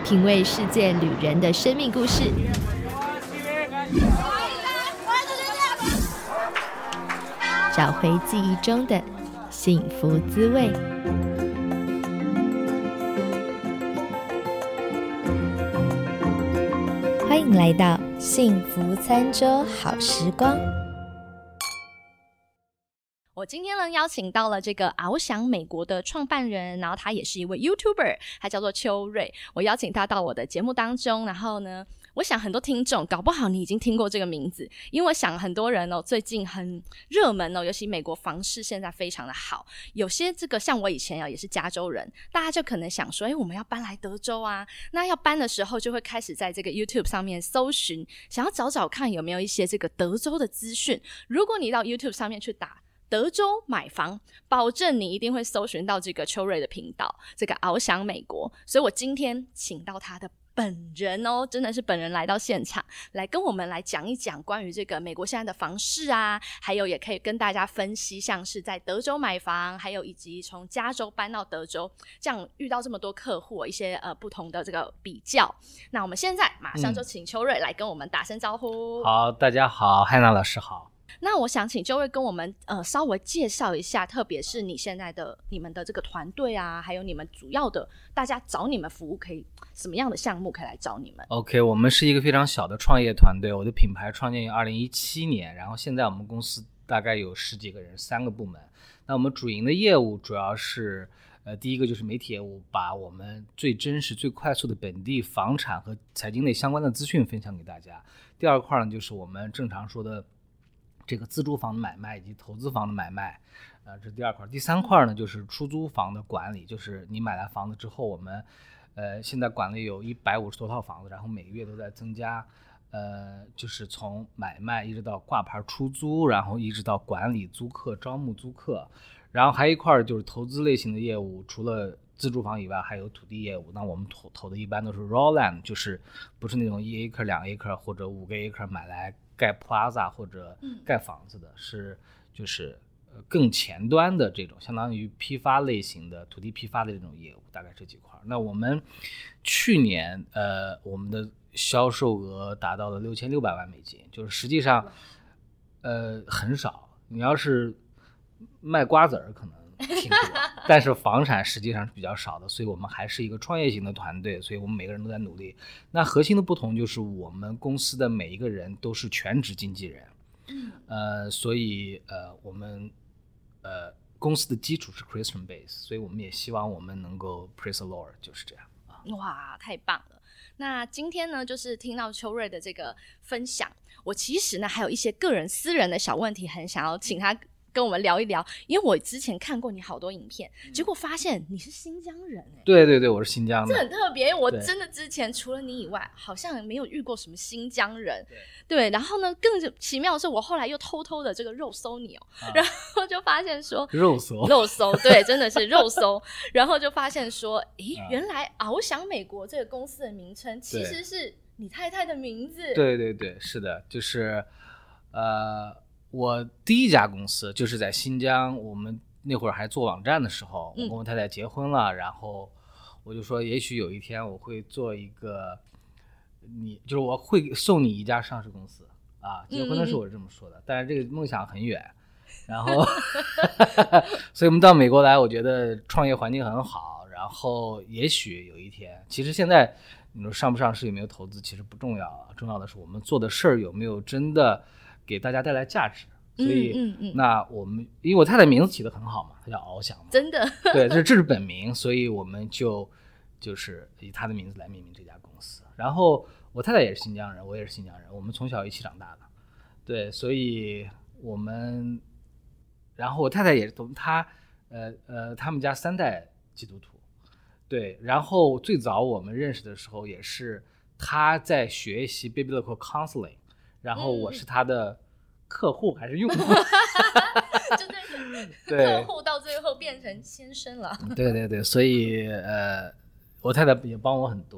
品味世界旅人的生命故事，找回记忆中的幸福滋味。欢迎来到幸福餐桌好时光。我今天呢邀请到了这个翱翔美国的创办人，然后他也是一位 YouTuber， 他叫做邱瑞。我邀请他到我的节目当中，然后呢我想很多听众搞不好你已经听过这个名字，因为我想很多人最近很热门尤其美国房市现在非常的好，有些这个像我以前也是加州人，大家就可能想说我们要搬来德州啊，那要搬的时候就会开始在这个 YouTube 上面搜寻，想要找看有没有一些这个德州的资讯。如果你到 YouTube 上面去打德州买房，保证你一定会搜寻到这个邱瑞的频道，这个翱翔美国。所以我今天请到他的本人真的是本人来到现场，来跟我们来讲一讲关于这个美国现在的房市啊，还有也可以跟大家分析像是在德州买房，还有以及从加州搬到德州这样遇到这么多客户一些不同的这个比较。那我们现在马上就请邱瑞来跟我们打声招呼。 好，大家好，汉娜老师好。 那我想请邱瑞跟我们稍微介绍一下，特别是你现在的你们的这个团队啊，还有你们主要的大家找你们服务可以什么样的项目可以来找你们。 OK， 我们是一个非常小的创业团队，我的品牌创建于2017年，然后现在我们公司大概有10几个人，3个部门。那我们主营的业务主要是第一个就是媒体业务，把我们最真实最快速的本地房产和财经类相关的资讯分享给大家。第二块呢就是我们正常说的这个自住房的买卖以及投资房的买卖，这是第二块。第三块呢就是出租房的管理，就是你买来房子之后，我们现在管理有150多套房子，然后每个月都在增加，就是从买卖一直到挂牌出租，然后一直到管理租客、招募租客，然后还有一块就是投资类型的业务，除了自住房以外还有土地业务。那我们投的一般都是 raw land， 就是不是那种1 acre 2 acre 或者5个 acre 买来盖 plaza 或者盖房子的，是就是更前端的这种相当于批发类型的土地批发的这种业务，大概这几块。那我们去年我们的销售额达到了6600万美金，就是实际上很少，你要是卖瓜子儿可能挺多但是房产实际上是比较少的，所以我们还是一个创业型的团队，所以我们每个人都在努力。那核心的不同就是我们公司的每一个人都是全职经纪人，所以我们公司的基础是 Christian base， 所以我们也希望我们能够 praise the Lord， 就是这样。 哇，太棒了。那今天呢就是听到邱瑞的这个分享，我其实呢还有一些个人私人的小问题很想要请他跟我们聊一聊，因为我之前看过你好多影片，结果发现你是新疆人。 对对对，我是新疆的。 这很特别，我真的之前除了你以外好像没有遇过什么新疆人。 对，然后呢更奇妙的是我后来又偷偷的这个肉搜你然后就发现说肉搜对，真的是肉搜然后就发现说原来翱翔美国这个公司的名称其实是你太太的名字。 对对对，是的，就是我第一家公司就是在新疆，我们那会儿还做网站的时候，我跟我太太结婚了，然后我就说也许有一天我会做一个就是我会送你一家上市公司啊，结婚的时候我是这么说的，但是这个梦想很远，然后所以我们到美国来，我觉得创业环境很好，然后也许有一天，其实现在你说上不上市有没有投资其实不重要，重要的是我们做的事儿有没有真的给大家带来价值。所以那我们因为我太太名字起得很好嘛，她叫翱翔嘛， 真的对，这是本名，所以我们就是以她的名字来命名这家公司。然后我太太也是新疆人，我也是新疆人，我们从小一起长大的，对，所以我们，然后我太太也是他们家3代基督徒，对，然后最早我们认识的时候也是她在学习 Biblical Counseling， 然后我是她的客户还是用户就客户到最后变成先生了。 对对对，所以我太太也帮我很多，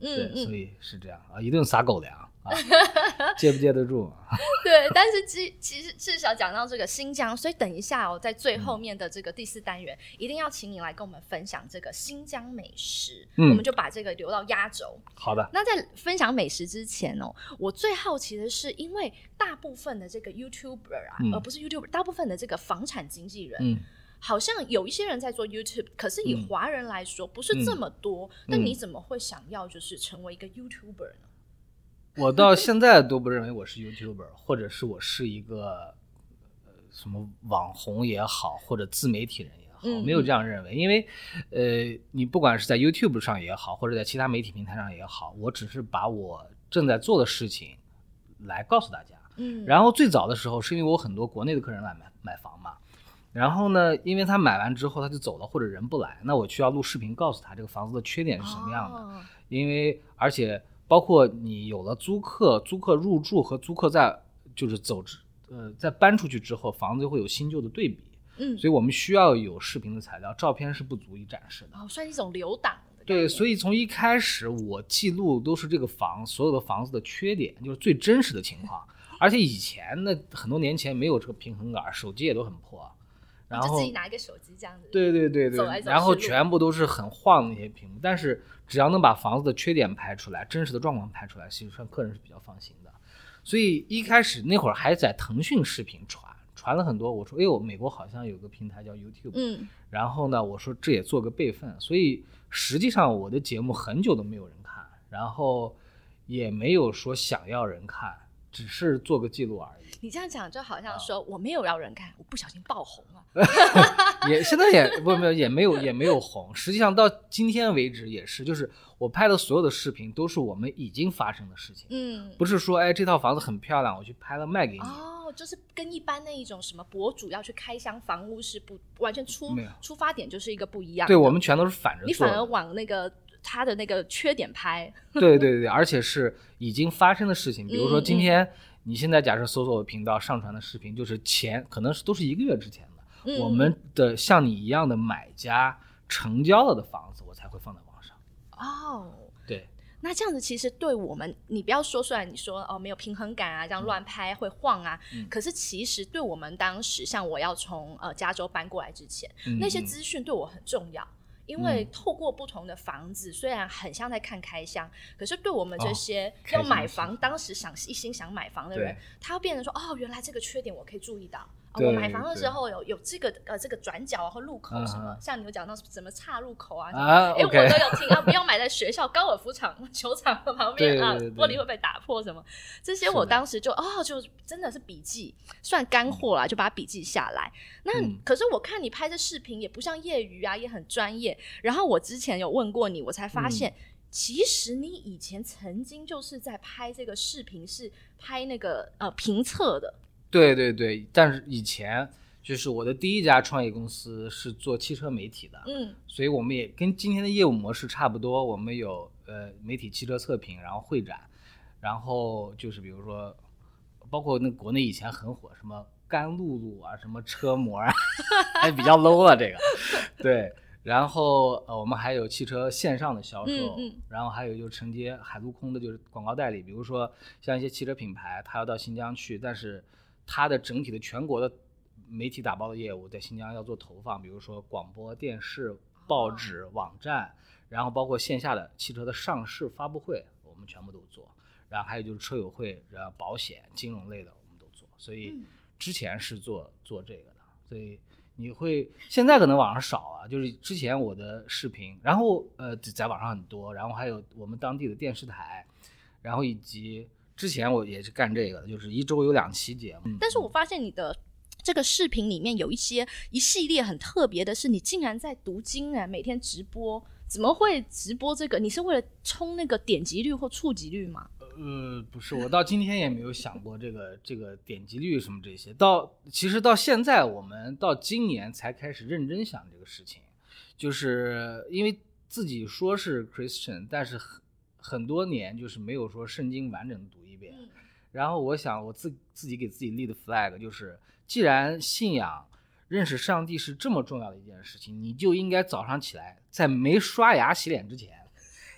对，所以是这样啊，一顿撒狗粮啊，接不接得住？ 对，但是其实至少讲到这个新疆，所以等一下在最后面的这个第4单元，一定要请你来跟我们分享这个新疆美食，我们就把这个留到压轴。 好的。 那在分享美食之前我最好奇的是，因为大部分的这个 YouTuber 啊，而不是 YouTuber， 大部分的这个房产经纪人，好像有一些人在做 YouTube， 可是以华人来说不是这么多，那你怎么会想要就是成为一个 YouTuber 呢？ 我到现在都不认为我是 YouTuber， 或者是我是一个什么网红也好，或者自媒体人也好，没有这样认为。因为你不管是在 YouTube 上也好，或者在其他媒体平台上也好，我只是把我正在做的事情来告诉大家。然后最早的时候是因为我很多国内的客人来买房嘛，然后呢，因为他买完之后他就走了或者人不来，那我需要录视频告诉他这个房子的缺点是什么样的。因为而且包括你有了租客入住和租客在就是在搬出去之后，房子就会有新旧的对比。所以我们需要有视频的材料，照片是不足以展示的。 算一种留档的。 对，所以从一开始我记录都是这个所有的房子的缺点，就是最真实的情况。而且以前呢，很多年前没有这个平衡杆，手机也都很破。然后就自己拿一个手机这样子， 对，然后全部都是很晃的那些屏幕，但是只要能把房子的缺点拍出来，真实的状况拍出来，其实上客人是比较放心的。所以一开始那会儿还在腾讯视频传了很多，我说哎呦，美国好像有个平台叫 YouTube，然后呢，我说这也做个备份，所以实际上我的节目很久都没有人看，然后也没有说想要人看，只是做个记录而已。 你这样讲就好像说我没有要人看，我不小心爆红了。 现在也没有红。实际上到今天为止也是，就是我拍的所有的视频都是我们已经发生的事情。不是说哎这套房子很漂亮，我去拍了卖给你。 就是跟一般那一种什么博主要去开箱房屋是不完全出发点就是一个不一样的。 对，我们全都是反着做的。 你反而往那个他的那个缺点拍。 对，而且是已经发生的事情。比如说今天你现在假设搜索我的频道上传的视频，就是可能都是1个月之前的，我们的像你一样的买家成交了的房子，我才会放在网上。对。 那这样子其实对我们，你不要说出来，你说没有平衡感啊，这样乱拍会晃啊，可是其实对我们当时，像我要从加州搬过来之前，那些资讯对我很重要。因为透过不同的房子，虽然很像在看开箱，可是对我们这些要买房，当时一心想买房的人，他要变成说原来这个缺点我可以注意到。我买房的时候有这个转角啊或路口什么，像你有讲到什么岔路口啊，我都有听不要买在学校高尔夫场球场旁边玻璃会被打破什么，这些我当时就真的是笔记，算干货啦，就把它笔记下来。那可是我看你拍的视频也不像业余啊，也很专业。然后我之前有问过你，我才发现其实你以前曾经就是在拍这个视频，是拍那个评测的。 对，但是以前就是我的第一家创业公司是做汽车媒体的，所以我们也跟今天的业务模式差不多，我们有媒体汽车测评，然后会展，然后就是比如说包括那国内以前很火什么甘露露啊，什么车模啊还比较 low 了这个。对，然后我们还有汽车线上的销售，然后还有就是承接海陆空的就是广告代理，比如说像一些汽车品牌他要到新疆去，但是它的整体的全国的媒体打包的业务在新疆要做投放，比如说广播电视报纸网站，然后包括线下的汽车的上市发布会我们全部都做，然后还有就是车友会，然后保险金融类的我们都做，所以之前是做这个的。所以你会现在可能网上少啊，就是之前我的视频，然后在网上很多，然后还有我们当地的电视台，然后以及之前我也是干这个的，就是1周有2期节目。 但是我发现你的这个视频里面有一系列很特别的是，你竟然在读经啊，每天直播。怎么会直播这个？你是为了冲那个点击率或触及率吗？ 不是，我到今天也没有想过这个点击率什么这些。其实到现在，我们到今年才开始认真想这个事情，就是因为自己说是 Christian， 但是很多年就是没有说圣经完整的读一遍。然后我想我自己给自己立的 flag 就是，既然信仰认识上帝是这么重要的一件事情，你就应该早上起来在没刷牙洗脸之前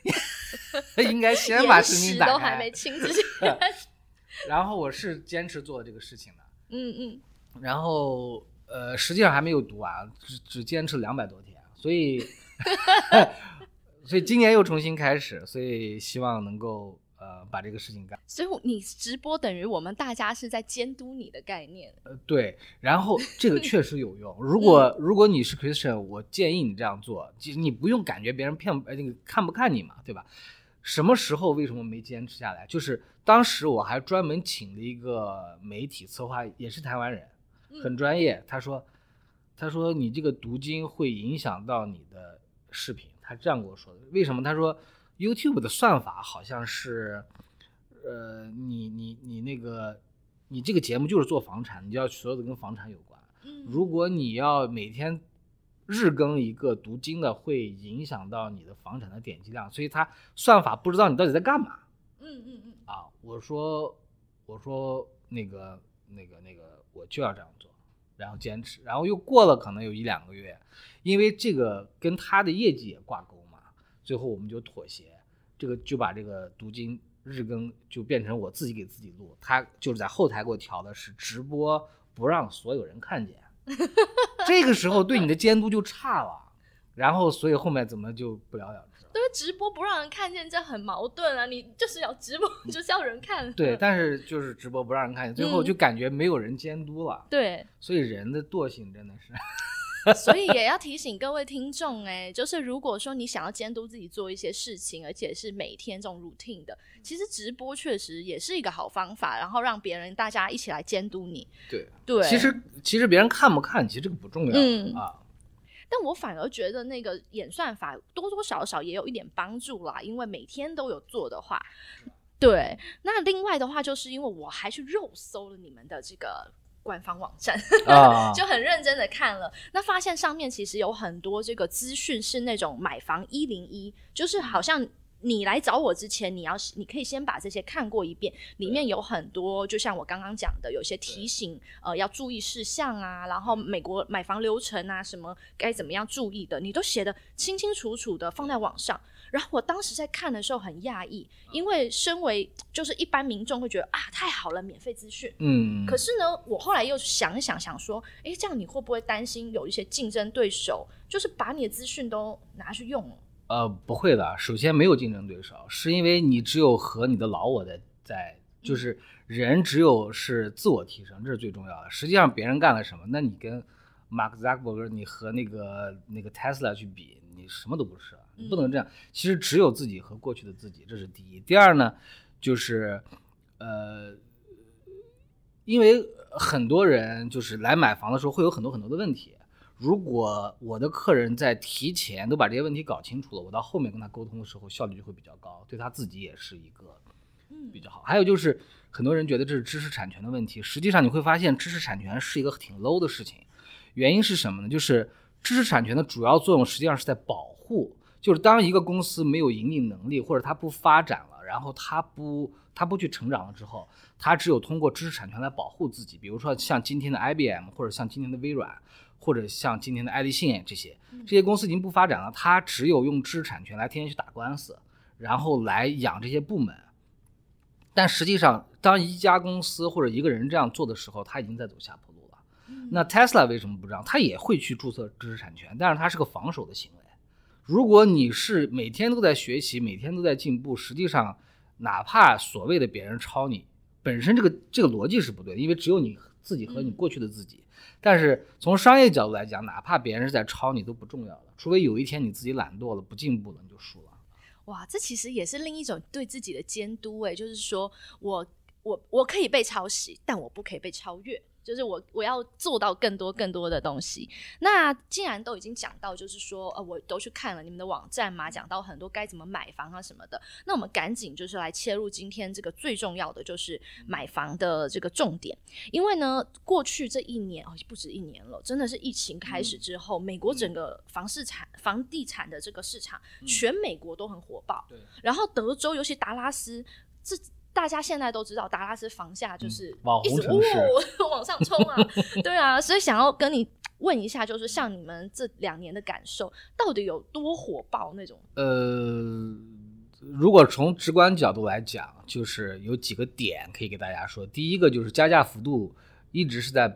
应该先把声音打开， 都还没清之前然后我是坚持做这个事情的， 嗯， 然后实际上还没有读完，只坚持200多天，所以所以今年又重新开始，所以希望能够把这个事情干。 所以你直播等于我们大家是在监督你的概念。 对，然后这个确实有用。如果你是 Christian， 我建议你这样做，其实你不用感觉别人看不看你嘛，对吧？什么时候为什么没坚持下来？就是当时我还专门请了一个媒体策划，也是台湾人，很专业。他说你这个读经会影响到你的视频，他这样跟我说的。为什么？他说 YouTube 的算法好像是你这个节目就是做房产，你要所有的跟房产有关。如果你要每天日更一个读经的，会影响到你的房产的点击量，所以他算法不知道你到底在干嘛。我说那个我就要这样做，然后坚持，然后又过了可能有1-2个月，因为这个跟他的业绩也挂钩嘛，最后我们就妥协，这个就把这个读经日更就变成我自己给自己录，他就是在后台给我调的是直播不让所有人看见这个时候对你的监督就差了，然后所以后面怎么就不了了之了。 对，直播不让人看见这很矛盾啊，你就是要直播就是要人看。 对，但是就是直播不让人看见，最后就感觉没有人监督了。 对， 所以人的惰性真的是所以也要提醒各位听众就是如果说你想要监督自己做一些事情，而且是每天这种 routine 的，其实直播确实也是一个好方法，然后让别人大家一起来监督你。对， 其实别人看不看其实这个不重要但我反而觉得那个演算法多多少少也有一点帮助啦，因为每天都有做的话。对，那另外的话就是因为我还去肉搜了你们的这个官方网站就很认真的看了，那发现上面其实有很多这个资讯是那种买房101，就是好像你来找我之前你可以先把这些看过一遍，里面有很多就像我刚刚讲的有些提醒要注意事项啊，然后美国买房流程啊什么该怎么样注意的，你都写得清清楚楚的放在网上。然后我当时在看的时候很讶异，因为身为就是一般民众会觉得太好了，免费资讯。可是呢我后来又想一想，想说这样你会不会担心有一些竞争对手就是把你的资讯都拿去用了？ 不会的，首先没有竞争对手，是因为你只有和你的老我在就是人只有是自我提升，这是最重要的。实际上别人干了什么，那你跟 Mark Zuckerberg 你和那个 Tesla 去比，你什么都不是，你不能这样。其实只有自己和过去的自己，这是第一。第二呢，就是因为很多人就是来买房的时候会有很多的问题，如果我的客人在提前都把这些问题搞清楚了，我到后面跟他沟通的时候效率就会比较高，对他自己也是一个比较好。还有就是很多人觉得这是知识产权的问题，实际上你会发现知识产权是一个挺 low 的事情。原因是什么呢？就是知识产权的主要作用实际上是在保护，就是当一个公司没有盈利能力，或者它不发展了，然后它不去成长了之后，它只有通过知识产权来保护自己。比如说像今天的 IBM， 或者像今天的微软，或者像今天的爱立信，这些公司已经不发展了，它只有用知识产权来天天去打官司，然后来养这些部门。但实际上当一家公司或者一个人这样做的时候，他已经在走下坡路了。那 Tesla 为什么不这样？他也会去注册知识产权，但是他是个防守的行为。如果你是每天都在学习，每天都在进步，实际上哪怕所谓的别人抄你，本身这个逻辑是不对的，因为只有你自己和你过去的自己。但是从商业角度来讲，哪怕别人是在抄你都不重要了，除非有一天你自己懒惰了不进步了，你就输了。 哇，这其实也是另一种对自己的监督就是说我可以被抄袭，但我不可以被超越，就是我要做到更多的东西。那既然都已经讲到就是说我都去看了你们的网站嘛，讲到很多该怎么买房啊什么的，那我们赶紧就是来切入今天这个最重要的，就是买房的这个重点。因为呢过去这一年不止1年了，真的是疫情开始之后，美国整个房地产的这个市场全美国都很火爆。然后德州尤其达拉斯，这大家现在都知道达拉斯房价就是一直往上冲啊对啊，所以想要跟你问一下，就是像你们这2年的感受到底有多火爆那种？ 如果从直观角度来讲，就是有几个点可以给大家说。第一个就是加价幅度一直是在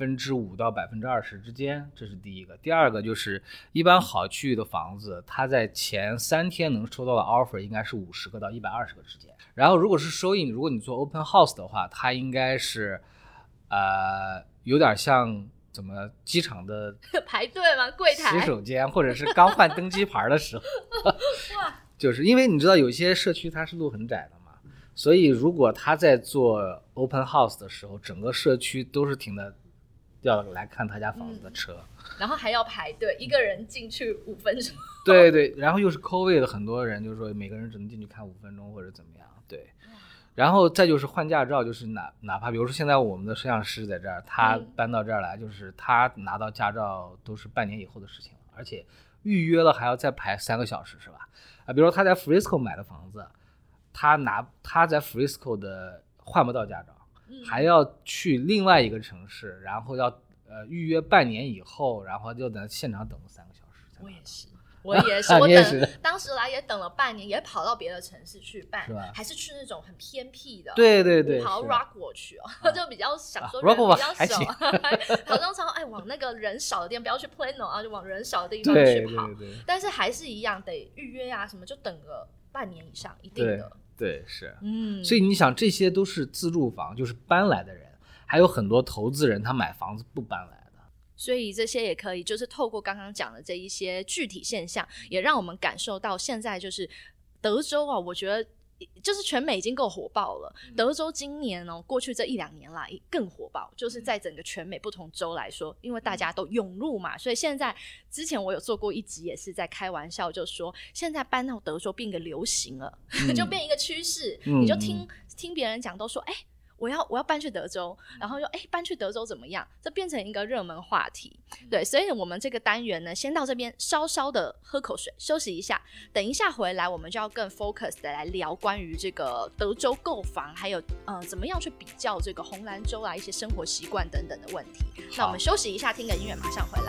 5%到20%之间，这是第一个。第二个就是一般好区域的房子，它在前3天能收到的 offer 应该是50个到120个之间。然后如果是收益，如果你做 open house 的话，它应该是有点像怎么机场的排队吗？柜台洗手间，或者是刚换登机牌的时候就是因为你知道有些社区它是路很窄的嘛，所以如果他在做 open house 的时候，整个社区都是停的要来看他家房子的车， 然后还要排队，一个人进去5分钟。 对对，然后又是 COVID 的，很多人就是说每个人只能进去看5分钟或者怎么样，对。然后再就是换驾照，就是哪怕比如说现在我们的摄像师在这儿，他搬到这儿来，就是他拿到驾照都是半年以后的事情了，而且预约了还要再排3个小时，是吧？比如说他在 Frisco 买的房子，他在 Frisco 的换不到驾照，还要去另外一个城市，然后要预约半年以后，然后就在现场等了3个小时。 我也是，我当时来也等了半年，也跑到别的城市去办，还是去那种很偏僻的， 对对对， 跑到 Rockwell 去就比较想说人比较少，跑到超往那个人少的地方，不要去 Plano 啊，就往人少的地方去跑，对，但是还是一样得预约啊，什么就等个半年以上，一定的， 对是，所以你想这些都是自住房，就是搬来的人，还有很多投资人他买房子不搬来。 所以这些也可以就是透过刚刚讲的这一些具体现象，也让我们感受到现在就是德州啊，我觉得就是全美已经够火爆了，德州今年过去这1-2年来更火爆，就是在整个全美不同州来说，因为大家都涌入嘛，所以现在之前我有做过一集也是在开玩笑，就说现在搬到德州变个流行了，就变一个趋势，你就听别人讲都说我要搬去德州，然后又搬去德州怎么样？这变成一个热门话题，对，所以我们这个单元呢，先到这边稍稍的喝口水，休息一下，等一下回来，我们就要更 focus 的来聊关于这个德州购房，还有怎么样去比较这个红蓝州一些生活习惯等等的问题。那我们休息一下，听个音乐，马上回来。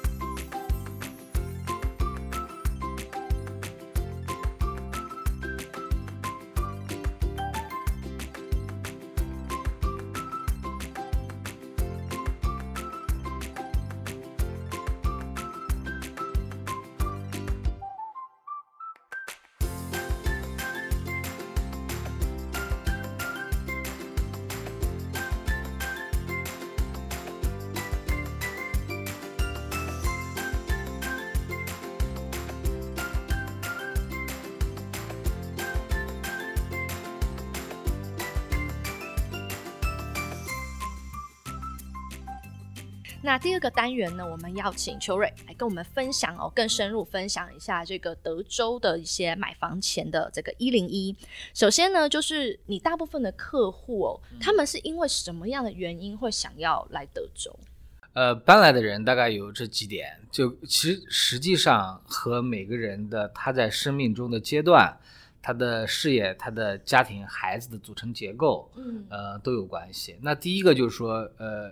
那第二个单元呢，我们要请邱瑞来跟我们分享更深入分享一下这个德州的一些买房前的这个101。首先呢，就是你大部分的客户他们是因为什么样的原因会想要来德州？ 搬来的人大概有这几点，就实际上和每个人的他在生命中的阶段，他的事业、他的家庭、孩子的组成结构，都有关系。那第一个就是说，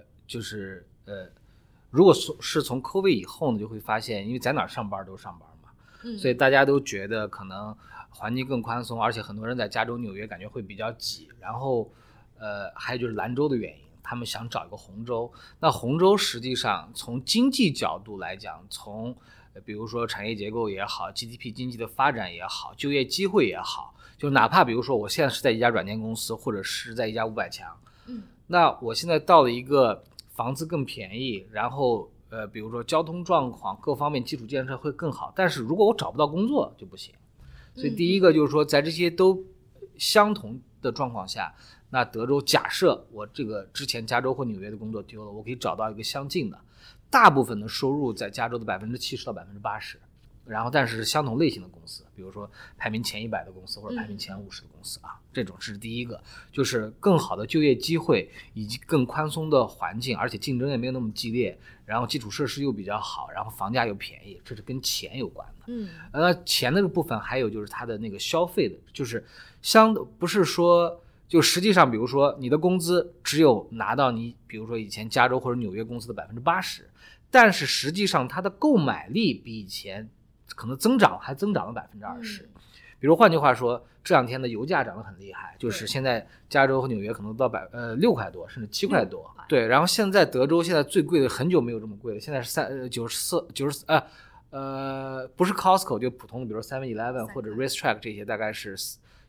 如果是从 COVID 以后呢，就会发现，因为在哪儿上班都上班嘛，所以大家都觉得可能环境更宽松，而且很多人在加州、纽约感觉会比较挤。然后，还有就是兰州的原因，他们想找一个红州。那红州实际上从经济角度来讲，从比如说产业结构也好， GDP 经济的发展也好，就业机会也好，就哪怕比如说我现在是在一家软件公司，或者是在一家500强，那我现在到了一个房子更便宜，然后比如说交通状况各方面基础建设会更好，但是如果我找不到工作就不行。所以第一个就是说，在这些都相同的状况下，那德州假设我这个之前加州或纽约的工作丢了，我可以找到一个相近的，大部分的收入在加州的70%到80%，然后但是相同类型的公司，比如说排名前100的公司或者排名前50的公司这种是第一个，就是更好的就业机会以及更宽松的环境，而且竞争也没有那么激烈，然后基础设施又比较好，然后房价又便宜，这是跟钱有关的。那钱的部分还有就是它的那个消费的，就是不是说就实际上比如说你的工资只有拿到你比如说以前加州或者纽约公司的80%，但是实际上它的购买力比以前可能增长了20%。 比如换句话说，这2天的油价涨得很厉害，就是现在加州和纽约可能到6块多，甚至7块多。对，然后现在德州现在最贵的很久没有这么贵了，现在是94不是 Costco 就普通的，比如 7-Eleven 或者 Racetrack 这些大概是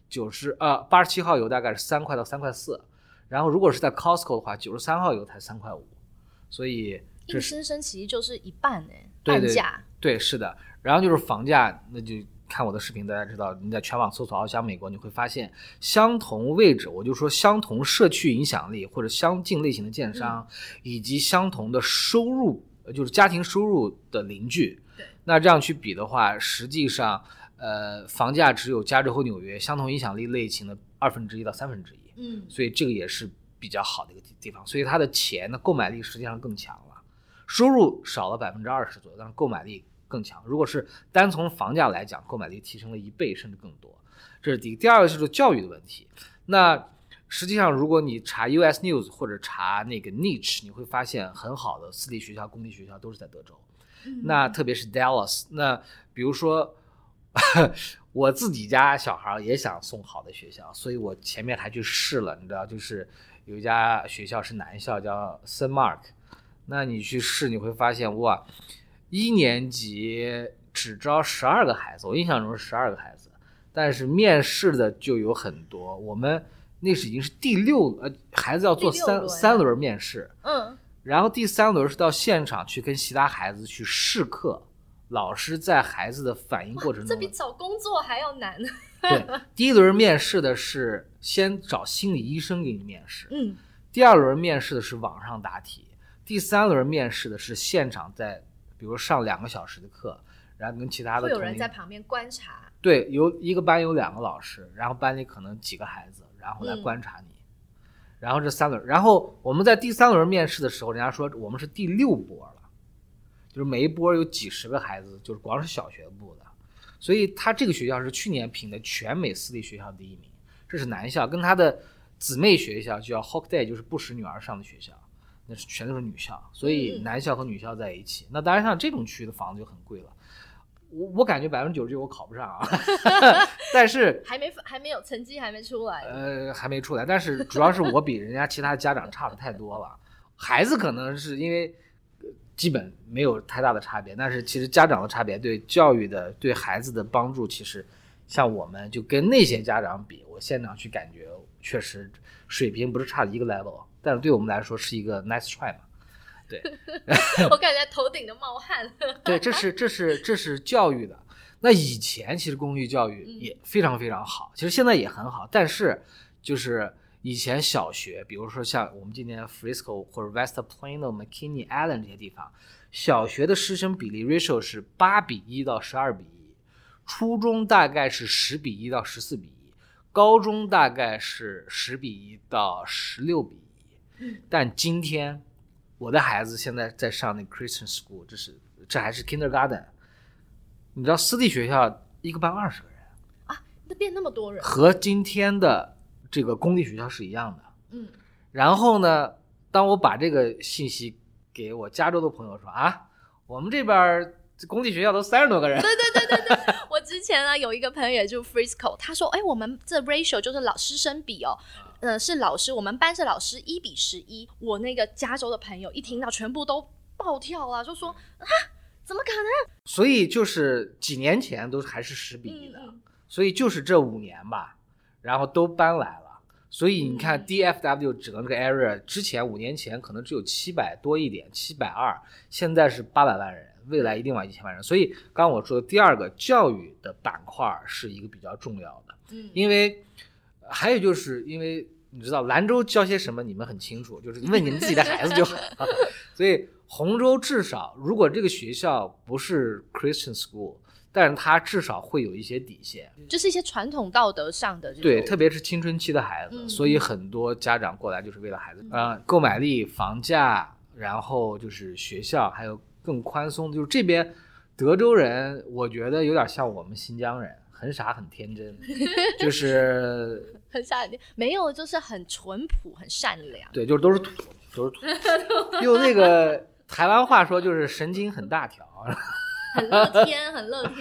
87号油大概是3块到3块4，然后如果是在 Costco 的话，93号油才3块5，所以硬生生其实就是一半对半价。 对，是的。然后就是房价，那就看我的视频，大家知道，你在全网搜索翱翔美国，你会发现相同位置，我就说相同社区影响力或者相近类型的建商，以及相同的收入，就是家庭收入的邻居。那这样去比的话，实际上房价只有加州和纽约相同影响力类型的1/2到1/3。所以这个也是比较好的一个地方，所以它的钱的购买力实际上更强了，收入少了20%左右，但是购买力更强。如果是单从房价来讲，购买力提升了1倍甚至更多，这是第一个。第二个就是教育的问题。那实际上如果你查 US News 或者查那个 Niche， 你会发现很好的私立学校公立学校都是在德州，那特别是 Dallas。 那比如说我自己家小孩也想送好的学校，所以我前面还去试了，你知道，就是有一家学校是男校叫 St. Mark， 那你去试你会发现，哇，1年级只招12个孩子，我印象中是12个孩子，但是面试的就有很多，我们那是已经是孩子要做三轮面试，然后第3轮是到现场去跟其他孩子去试课，老师在孩子的反应过程中， 这比找工作还要难。 对，第1轮面试的是先找心理医生给你面试，第2轮面试的是网上答题，第3轮面试的是现场在比如上2个小时的课，然后跟其他的会有人在旁边观察。 对，一个班有2个老师，然后班里可能几个孩子，然后来观察你，然后这3轮，然后我们在第3轮面试的时候，人家说我们是第6波了，就是每一波有几十个孩子，就是光是小学部的，所以他这个学校是去年评的全美私立学校第1名，这是男校，跟他的姊妹学校叫 Hockaday， 就是布什女儿上的学校，那是全都是女校，所以男校和女校在一起。那当然像这种区的房子就很贵了，我感觉99%我考不上啊，但是还没有成绩还没出来， 还没出来，但是主要是我比人家其他家长差的太多了，孩子可能是因为基本没有太大的差别，但是其实家长的差别对教育的对孩子的帮助，其实像我们就跟那些家长比，我现场去感觉确实水平不是差一个 level， 但是对我们来说是一个 nice try 嘛。对我感觉头顶的冒汗。 对，这是教育的。那以前其实公立教育也非常非常好，其实现在也很好，但是就是以前小学，比如说像我们今年 Frisco 或者 West Plano、McKinney、Allen 这些地方，小学的师生比例 ratio 是8:1到12:1，初中大概是10:1到14:1，高中大概是10:1到16:1。但今天我的孩子现在在上那个 Christian School， 这还是 Kindergarten， 你知道私立学校一个班20个人啊，那变那么多人， 和今天的这个公立学校是一样的。然后呢，当我把这个信息给我加州的朋友说啊，我们这边公立学校都30多个人。 对，我之前呢有一个朋友也住 Frisco， 他说我们这 ratio 就是师生比是老师，我们班是老师1:11。我那个加州的朋友一听到全部都暴跳了，就说啊，怎么可能？ 所以就是几年前都还是10:1的，所以就是这5年吧，然后都搬来了。所以你看 DFW 整个这个 area 之前5年前可能只有700多一点，720，现在是800万人，未来一定往1000万人。所以刚刚我说的第2个教育的板块是一个比较重要的，因为还有就是因为你知道兰州教些什么你们很清楚，就是问你们自己的孩子就好所以红州至少如果这个学校不是 Christian School， 但是它至少会有一些底线， 就是一些传统道德上的这种， 对，特别是青春期的孩子，所以很多家长过来就是为了孩子购买力、房价，然后就是学校，还有更宽松，就是这边德州人我觉得有点像我们新疆人，很傻很天真就是很傻很天真，没有，就是很淳朴很善良， 对，就是都是土用那个台湾话说就是神经很大条很乐天很乐天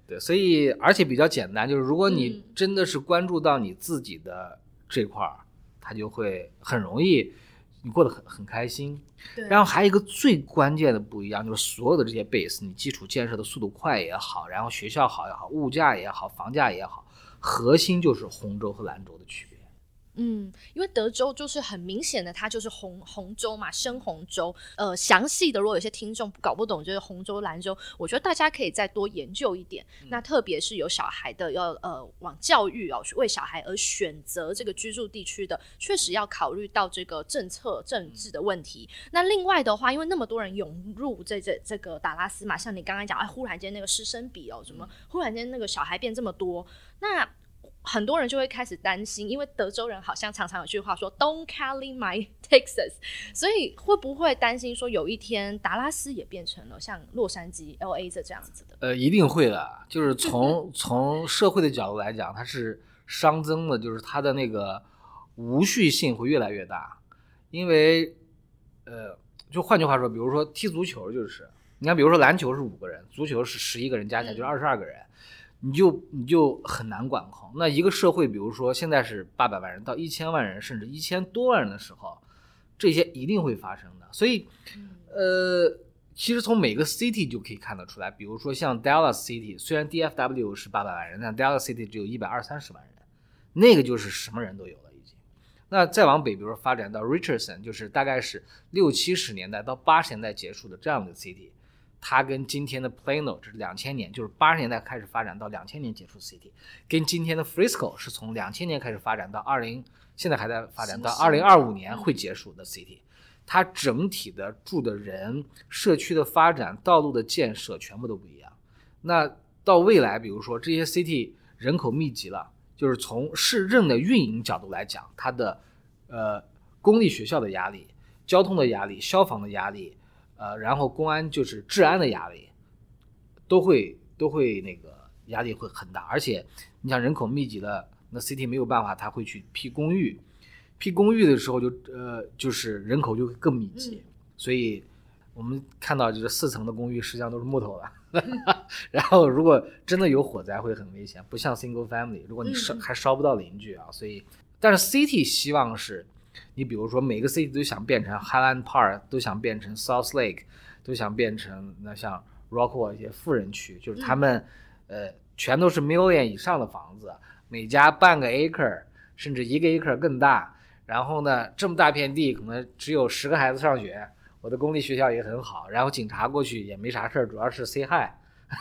对，所以而且比较简单，就是如果你真的是关注到你自己的这块儿，它就会很容易你过得很开心。 对。 然后还有一个最关键的不一样，就是所有的这些 base， 你基础建设的速度快也好，然后学校好也好，物价也好，房价也好，核心就是红州和蓝州的区别。 因为德州就是很明显的，它就是红州嘛，深红州。详细的如果有些听众搞不懂，就是红州、蓝州，我觉得大家可以再多研究一点。那特别是有小孩的，要往教育为小孩而选择这个居住地区的，确实要考虑到这个政策政治的问题。那另外的话，因为那么多人涌入这个达拉斯嘛，像你刚刚讲，忽然间那个师生比什么，忽然间那个小孩变这么多，那很多人就会开始担心，因为德州人好像常常有句话说 Don't Cali my Texas， 所以会不会担心说有一天达拉斯也变成了像洛杉矶 LA 这样子的？ 一定会的，就是从社会的角度来讲，它是熵增的，就是它的那个无序性会越来越大。因为就换句话说，比如说踢足球，就是你看，比如说篮球是5个人，足球是11个人，加起来就是22个人。你就很难管控。那一个社会比如说现在是800万人到1000万人甚至1000多万人的时候，这些一定会发生的。所以其实从每个 city 就可以看得出来，比如说像 Dallas City， 虽然 DFW 是800万人，但 Dallas City 只有120-130万人，那个就是什么人都有了已经。那再往北比如说发展到 Richardson， 就是大概是60-70年代到80年代结束的这样的 city，它跟今天的 Plano 这是2000年，就是80年代开始发展到2000年结束 City， 跟今天的 Frisco 是从2000年开始发展到现在还在发展到2025年会结束的 City。它整体的住的人、社区的发展、道路的建设全部都不一样。那到未来，比如说这些 City 人口密集了，就是从市政的运营角度来讲，它的公立学校的压力、交通的压力、消防的压力。然后公安就是治安的压力，都会那个压力会很大。而且你想人口密集的那 city 没有办法，他会去批公寓的时候就是人口就会更密集。所以我们看到就是4层的公寓实际上都是木头的然后如果真的有火灾会很危险，不像 single family， 如果你还烧不到邻居啊。所以但是 city 希望是你比如说每个 city 都想变成 Highland Park， 都想变成 South Lake， 都想变成那像 Rockwall 一些富人区，就是他们全都是 million 以上的房子，每家半个 acre 甚至1个 acre 更大。然后呢这么大片地可能只有10个孩子上学，我的公立学校也很好，然后警察过去也没啥事，主要是 say hi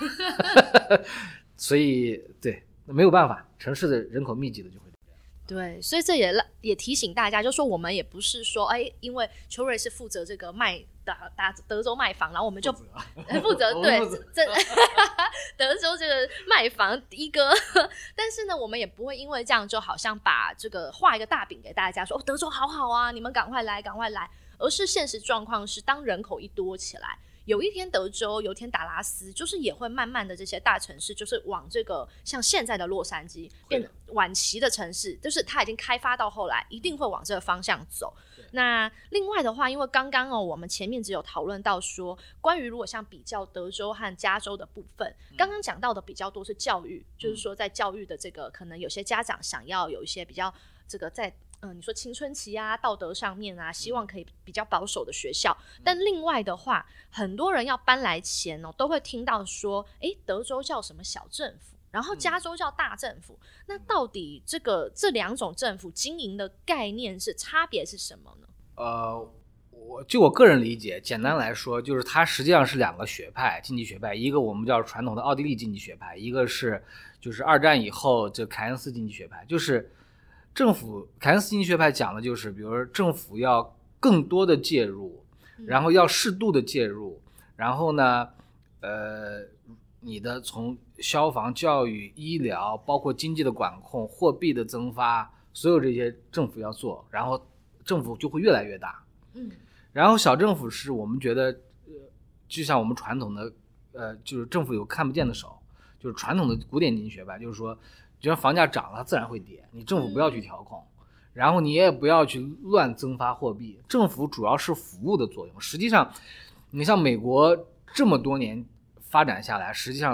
所以对，没有办法，城市的人口密集的就会对，所以这也提醒大家，就说我们也不是说因为邱瑞是负责这个德州卖房，然后我们就负责对德州这个卖房一哥但是呢我们也不会因为这样就好像把这个画一个大饼给大家说德州好好啊，你们赶快来，而是现实状况是当人口一多起来，有一天德州，有一天达拉斯，就是也会慢慢的这些大城市就是往这个像现在的洛杉矶变成晚期的城市，就是它已经开发到后来一定会往这个方向走。那另外的话，因为刚刚我们前面只有讨论到说关于如果像比较德州和加州的部分，刚刚讲到的比较多是教育，就是说在教育的这个可能有些家长想要有一些比较这个在你说青春期啊道德上面啊希望可以比较保守的学校，但另外的话很多人要搬来前都会听到说德州叫什么小政府，然后加州叫大政府，那到底这两种政府经营的概念是差别是什么呢？ 我个人理解，简单来说就是它实际上是2个学派，经济学派，一个我们叫传统的奥地利经济学派，一个是就是2战以后这凯恩斯经济学派。就是政府凯恩斯经济学派讲的就是比如说政府要更多的介入，然后要适度的介入，然后呢你的从消防、教育、医疗包括经济的管控、货币的增发，所有这些政府要做，然后政府就会越来越大。然后小政府是我们觉得就像我们传统的就是政府有看不见的手，就是传统的古典经济学派，就是说只要房价涨了它自然会跌，你政府不要去调控，然后你也不要去乱增发货币，政府主要是服务的作用。实际上你像美国这么多年发展下来，实际上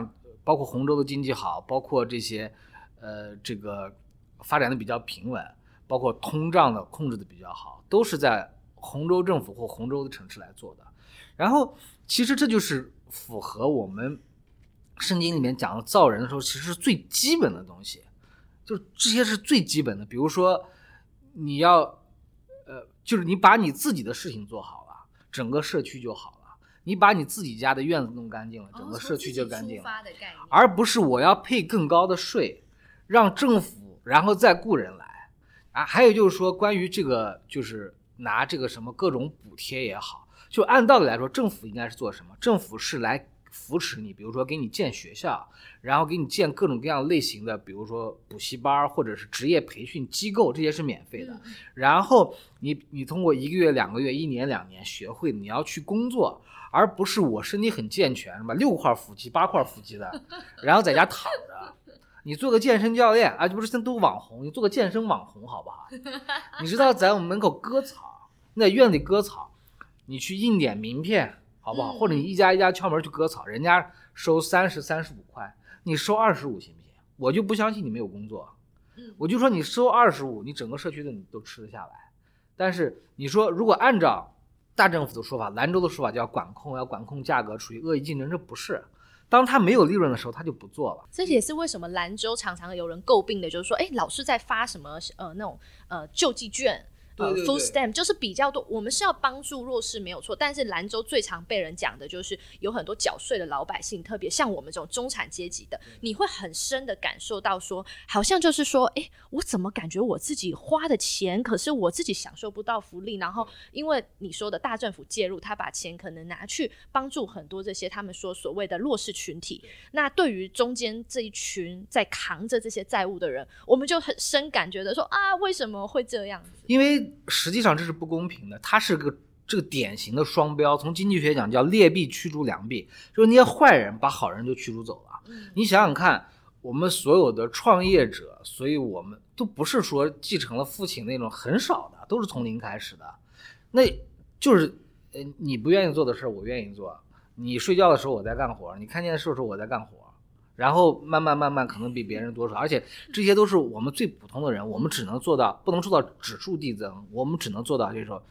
包括洪州的经济好，包括这些这个发展的比较平稳，包括通胀的控制的比较好，都是在洪州政府或洪州的城市来做的。然后其实这就是符合我们圣经里面讲的造人的时候，其实是最基本的东西，就这些是最基本的。比如说你要就是你把你自己的事情做好了，整个社区就好了。你把你自己家的院子弄干净了，整个社区就干净了，而不是我要配更高的税，让政府然后再雇人来啊。还有就是说，关于这个就是拿这个什么各种补贴也好，就按道理来说，政府应该是做什么？政府是来扶持你，比如说给你建学校，然后给你建各种各样类型的，比如说补习班或者是职业培训机构，这些是免费的。然后你通过1个月、2个月、1年、2年学会，你要去工作。而不是我身体很健全，是吧？6块腹肌、8块腹肌的，然后在家躺着。你做个健身教练啊，就不是现在都网红，你做个健身网红好不好？你知道在我们门口割草，那院里割草，你去印点名片好不好？或者你一家一家敲门去割草，人家收30、35块，你收25行不行？我就不相信你没有工作，我就说你收25，你整个社区的你都吃得下来。但是你说如果按照大政府的说法，兰州的说法叫管控，要管控价格，处于恶意竞争，这不是。当他没有利润的时候，他就不做了。 这也是为什么兰州常常有人诟病的，就是说，老是在发什么那种救济券。food stamp 就是比较多，我们是要帮助弱势没有错，但是兰州最常被人讲的就是有很多缴税的老百姓，特别像我们这种中产阶级的，你会很深的感受到说，好像就是说我怎么感觉我自己花的钱，可是我自己享受不到福利，然后因为你说的大政府介入，他把钱可能拿去帮助很多这些他们说所谓的弱势群体，那对于中间这一群在扛着这些债务的人，我们就很深感觉的说啊，为什么会这样子？ 因为实际上这是不公平的，它是这个典型的双标。从经济学讲叫劣币驱逐良币，就是那些坏人把好人就驱逐走了。你想想看，我们所有的创业者，所以我们都不是说继承了父亲那种，很少的都是从零开始的。那就是你不愿意做的事我愿意做，你睡觉的时候我在干活，你看电视的时候我在干活，然后慢慢可能比别人多少，而且这些都是我们最普通的人，我们只能做到，不能做到指数递增，我们只能做到这种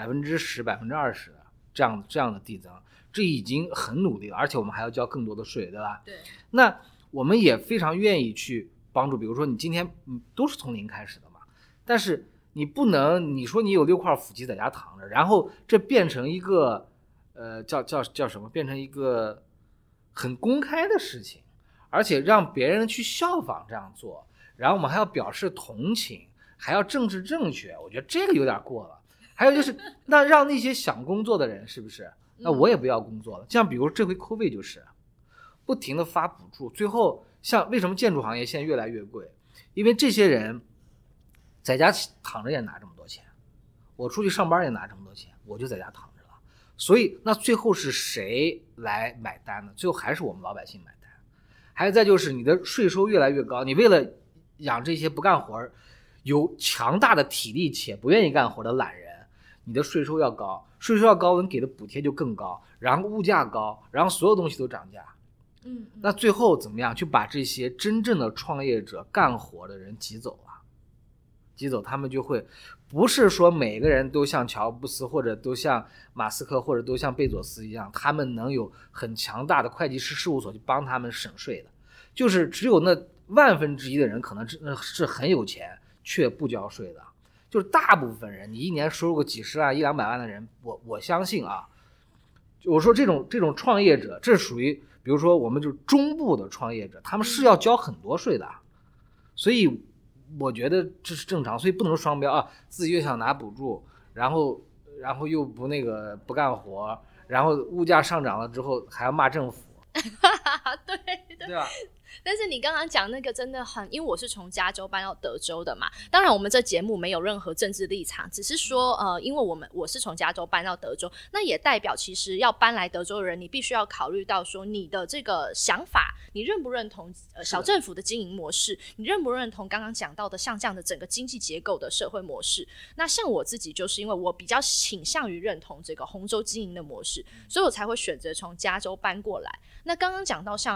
10%、20%这样的递增，这已经很努力了，而且我们还要交更多的税，对吧？ 对。 那我们也非常愿意去帮助，比如说你今天都是从零开始的嘛，但是你不能，你说你有6块腹肌在家躺着，然后这变成一个叫什么？变成一个很公开的事情。而且让别人去效仿这样做，然后我们还要表示同情，还要政治正确，我觉得这个有点过了。还有就是那让那些想工作的人，是不是那我也不要工作了，像比如这回 COVID 就是不停的发补助，最后像为什么建筑行业现在越来越贵，因为这些人在家躺着也拿这么多钱，我出去上班也拿这么多钱，我就在家躺着了，所以那最后是谁来买单呢？最后还是我们老百姓买单。还有再就是你的税收越来越高，你为了养这些不干活有强大的体力且不愿意干活的懒人，你的税收要高，税收要高，你给的补贴就更高，然后物价高，然后所有东西都涨价。那最后怎么样？去把这些真正的创业者干活的人挤走了，挤走他们就会不是说每个人都像乔布斯或者都像马斯克或者都像贝佐斯一样，他们能有很强大的会计师事务所去帮他们省税的，就是只有那1/1000的人可能是很有钱却不交税的，就是大部分人你一年收入个几十万100-200万的人，我相信啊，我说这种创业者，这属于比如说我们就是中部的创业者，他们是要交很多税的，所以我觉得这是正常，所以不能双标啊！自己又想拿补助，然后又不干活，然后物价上涨了之后还要骂政府，对吧？ 但是你刚刚讲那个真的很，因为我是从加州搬到德州的嘛，当然我们这节目没有任何政治立场，只是说因为我是从加州搬到德州，那也代表其实要搬来德州的人，你必须要考虑到说你的这个想法，你认不认同小政府的经营模式，你认不认同刚刚讲到的像这样的整个经济结构的社会模式。那像我自己就是因为我比较倾向于认同这个洪州经营的模式，所以我才会选择从加州搬过来。那刚刚讲到像不公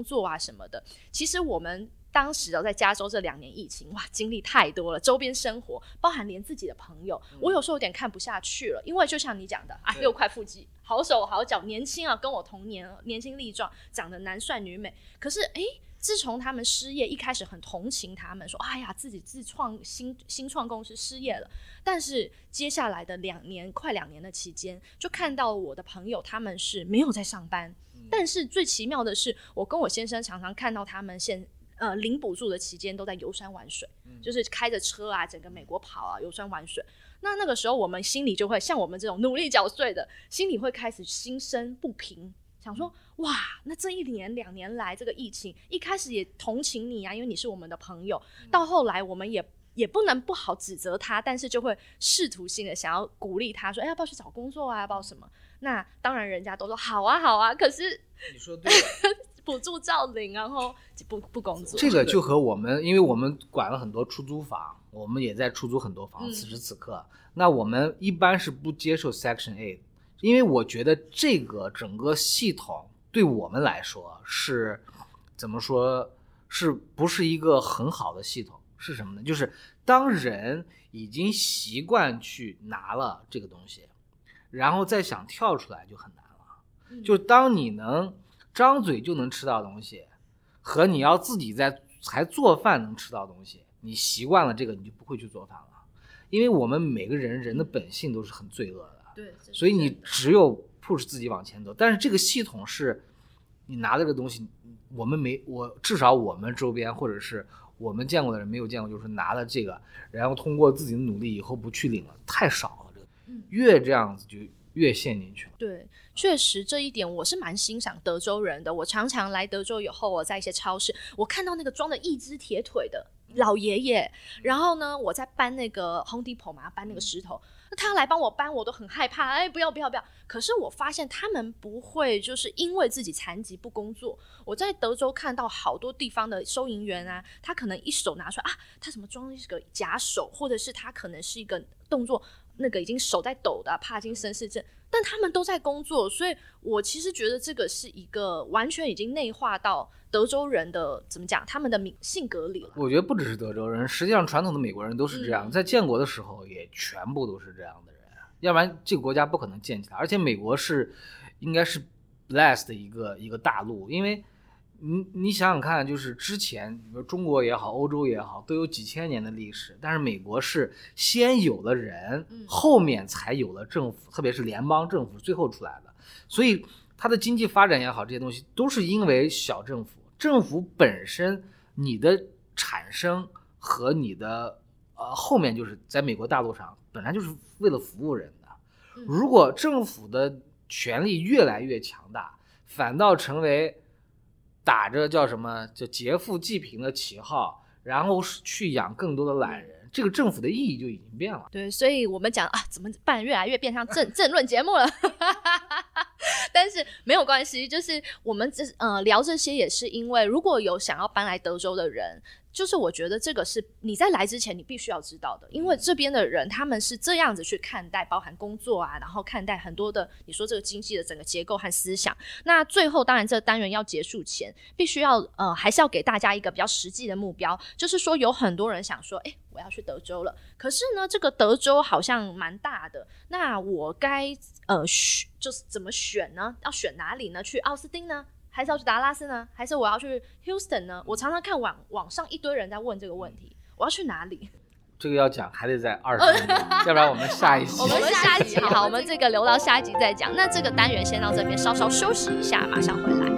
工作啊什么的。其实我们当时在加州这2年疫情，哇，经历太多了，周边生活包含连自己的朋友，我有时候有点看不下去了，因为就像你讲的啊，6块腹肌，好手好脚，年轻啊，跟我同年，年轻力壮，长得男帅女美。可是自从他们失业，一开始很同情他们，说哎呀，自己自创新创公司失业了。但是接下来的快2年的期间，就看到我的朋友他们是没有在上班，但是最奇妙的是，我跟我先生常常看到他们领补助的期间都在游山玩水，就是开着车啊，整个美国跑啊，游山玩水。那个时候我们心里就会像我们这种努力缴税的，心里会开始心生不平，想说哇，那这1年2年来这个疫情，一开始也同情你啊，因为你是我们的朋友，到后来我们也不能不好指责他，但是就会试图性的想要鼓励他说要不要去找工作啊，要不要什么。那当然人家都说好啊好啊，可是你说对了补助照领，然后不工作。 这个就和我们，因为我们管了很多出租房，我们也在出租很多房，此时此刻，那我们一般是不接受 Section 8，因为我觉得这个整个系统对我们来说是怎么说，是不是一个很好的系统？是什么呢？就是当人已经习惯去拿了这个东西，然后再想跳出来就很难了。就当你能张嘴就能吃到东西，和你要自己还做饭能吃到东西，你习惯了这个，你就不会去做饭了。因为我们每个人的本性都是很罪恶的， 对， 所以你只有 push 自己往前走。但是这个系统是你拿这个东西，至少我们周边或者是我们见过的人没有见过，就是拿了这个，然后通过自己的努力以后不去领了，太少了。这个越这样子就越陷进去了。 对，确实这一点我是蛮欣赏德州人的。我常常来德州以后，我在一些超市，我看到那个装的一只铁腿的老爷爷，然后呢，我在搬那个 Home Depot 嘛，搬那个石头，那他来帮我搬，我都很害怕，不要。可是我发现他们不会就是因为自己残疾不工作。我在德州看到好多地方的收银员啊，他可能一手拿出来啊，他怎么装一个假手，或者是他可能是一个动作那个已经手在抖的帕金森氏症，但他们都在工作。所以我其实觉得这个是一个完全已经内化到德州人的怎么讲，他们的性格里了。我觉得不只是德州人，实际上传统的美国人都是这样，在建国的时候也全部都是这样的人，要不然这个国家不可能建起来。而且美国应该是 blessed 的一个大陆，因为你想想看，就是之前比如中国也好，欧洲也好，都有几千年的历史，但是美国是先有了人，后面才有了政府，特别是联邦政府最后出来的。所以它的经济发展也好，这些东西都是因为小政府本身，你的产生和你的后面就是在美国大陆上本来就是为了服务人的。如果政府的权力越来越强大，反倒成为打着叫什么叫劫富济贫的旗号，然后去养更多的懒人，这个政府的意义就已经变了。 对，所以我们讲怎么办越来越变成政论节目了但是没有关系，就是我们聊这些也是因为如果有想要搬来德州的人，就是我觉得这个是你在来之前你必须要知道的，因为这边的人他们是这样子去看待包含工作啊，然后看待很多的你说这个经济的整个结构和思想。那最后当然这个单元要结束前必须要还是要给大家一个比较实际的目标，就是说有很多人想说我要去德州了，可是呢这个德州好像蛮大的，那我该就是怎么选呢？要选哪里呢？去奥斯汀呢？还是要去达拉斯呢？还是我要去 Houston 呢？我常常看网上一堆人在问这个问题，我要去哪里？ 这个要讲还得在20分钟要不然我们下一集我们下一集好，我们这个留到下一集再讲。那这个单元先到这边稍稍休息一下，马上回来。